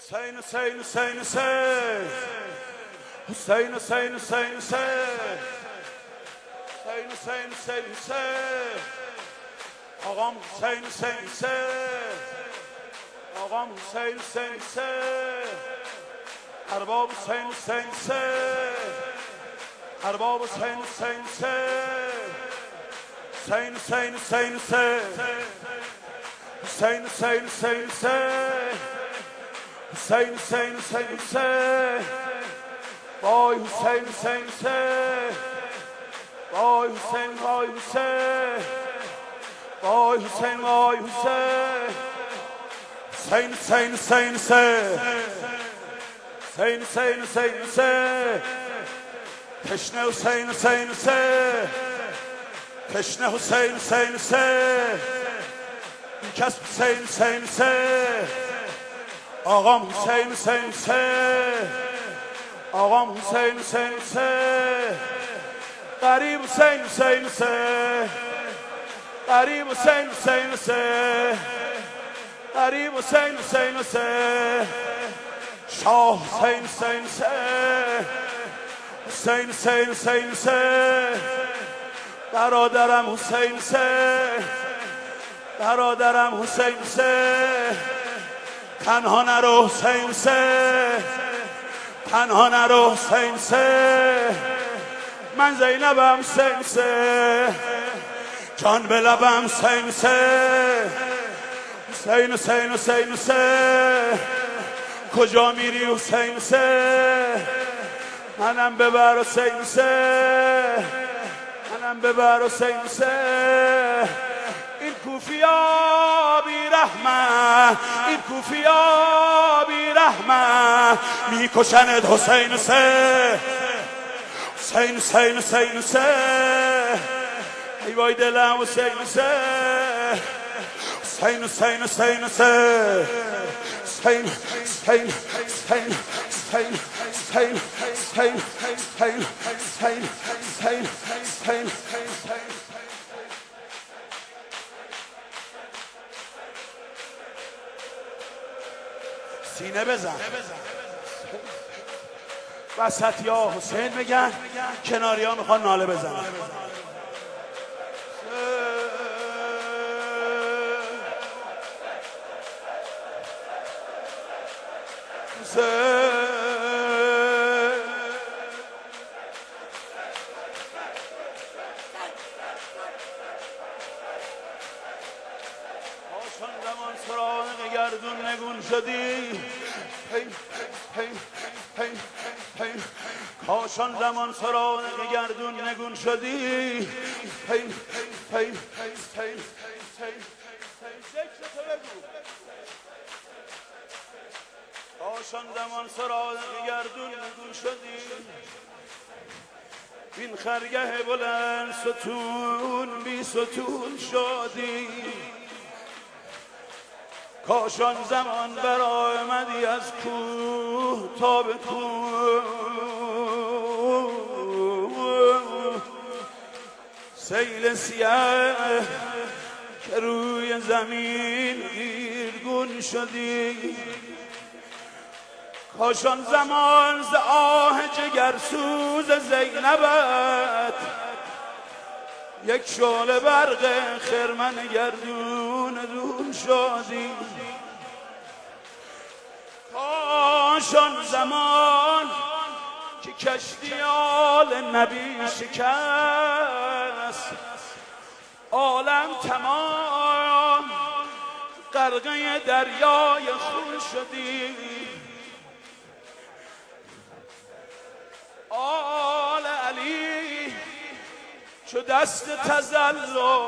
Hüseyin, Hüseyin, Hüseyin, Hüseyin. Hüseyin, Hüseyin, Hüseyin, Hüseyin. Hüseyin, Hüseyin, Hüseyin, Hüseyin. Ağam Hüseyin, Hüseyin, Hüseyin. Ağam Hüseyin, Hüseyin, Hüseyin. Erbab Hüseyin, Hüseyin, Hüseyin. Erbab Hüseyin, Hüseyin, Hüseyin. Hüseyin, Hüseyin, Hüseyin, Hüseyin. Hüseyin, Hüseyin, Hüseyin, Hüseyin. Hüseyin, Hüseyin, Hüseyin, Hüseyin. Vay Hüseyin, Hüseyin, Hüseyin. Vay Hüseyin, vay Hüseyin. Vay Hüseyin, vay Hüseyin. Hüseyin, Hüseyin, Hüseyin, Hüseyin. Hüseyin, Hüseyin, Hüseyin, Hüseyin. Teşne Hüseyin, Hüseyin, Hüseyin. Teşne Hüseyin, Hüseyin, Hüseyin. Kesb Hüseyin, Hüseyin, Hüseyin. Ağam Hüseyin, Hüseyin, Hüseyin. Ağam Hüseyin, Hüseyin, Hüseyin. Garib Hüseyin, Hüseyin, Hüseyin. Garib Hüseyin, Hüseyin, Hüseyin. Garib Hüseyin, Hüseyin, Hüseyin. Şah Hüseyin, Hüseyin, Hüseyin. Hüseyin, Hüseyin, Hüseyin, Hüseyin. برادرم حسین سه برادرم حسین سه تنها نرو حسین سه تنها نرو حسین سه من زینبم حسین سه جان به لبم حسین سه حسین حسین حسین حسین کجا میری حسین سه منم ببر حسین سه منم ببر حسین سه این کوفیا بی رحمه این کوفیا بی رحمه میکشند حسین سه حسین حسین حسین سه ای وای دلم حسین سه حسین حسین حسین سه حسین حسین حسین حسین حسین حسین حسین حسین حسین حسین سینه بزن وسط یا حسین بگن کناری ها میخوان ناله بزنن آشان زمان سرانق گردون نگون شدی کاشان زمان سرانق گردون نگون شدی کاشان زمان سرانق گردون نگون شدی این خرگه بلند ستون بی ستون شدی کاشان زمان برآمدی از کوه تا به کوه سیل سیاه که روی زمین گیرگون شدی کاشان زمان ز آه جگرسوز زینبت یک شعله برق خرمن گردون دون شدی کاشان زمان که کشتی آل نبی شکست عالم تمام غرقه دریای خون شدی آل علی چو دست تظلم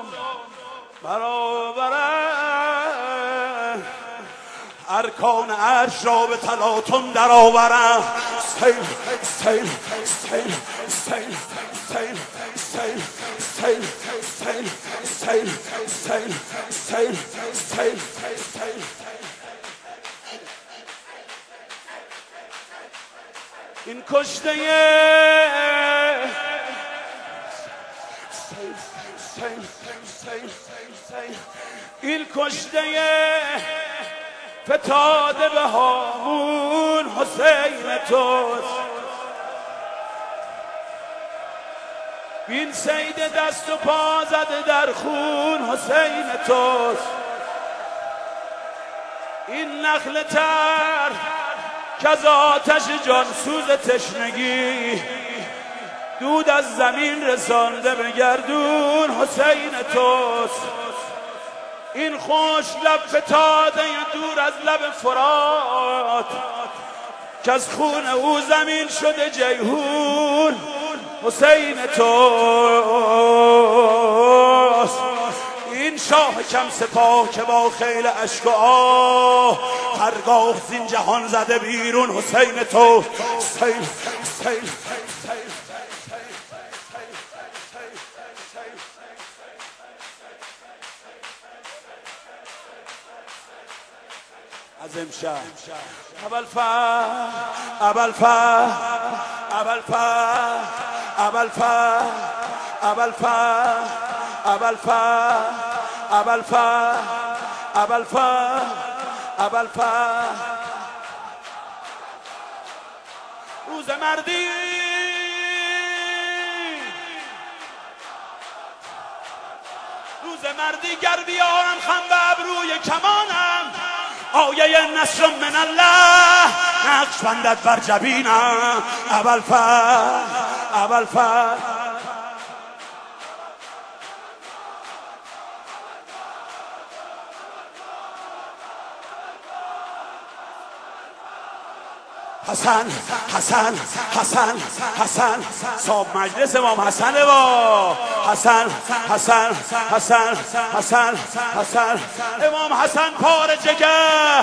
برآورند ارکان عرش را به تلاطم درآورند حسین حسین حسین حسین حسین حسین حسین حسین حسین حسین حسین حسین حسین این کشته این کشته فتاده به هامون حسین توست. این سید دست و پا زده در خون حسین توست. این نخل تر که از آتش جانسوز تشنگی دود از زمین رسانده به گردون حسین توست. این خوش لب فتاده دور از لب فرات که از خون او زمین شده جیهون حسین توست. این شاه کم سپاه که با خیل اشک و آه هرگاه زین جهان زده بیرون حسین تو. از امشب روز مردی گر بیارم خم به ابروی کمانم آیه نصر من الله نقش بندد بر جبینم. حسن صاحب مجلس امام حسن با حسن امام حسن پاره جگر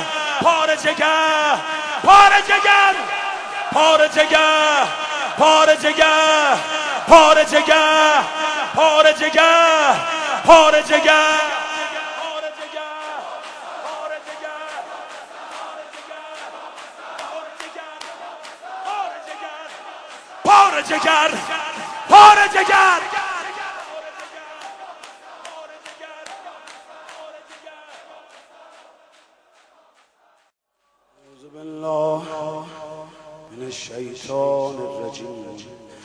اعوذ بالله من الشیطان الرجیم.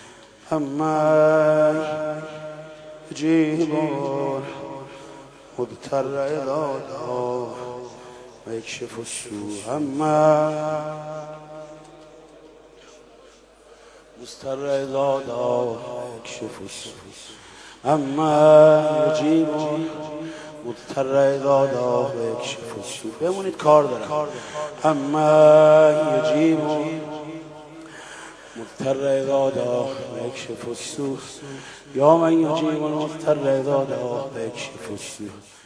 اما یجیب مضطر اذا دعا و یکشف السوء. اما مضطر اذا دعا و یکشف السوء. اما یجیب مضطر اذا دعا و یکشف السوء. بمونید کار دارم. اما یجیب مضطر اذا دعا و یکشف السوء. یا من یجیب المضطر اذا دعا و یکشف السوء.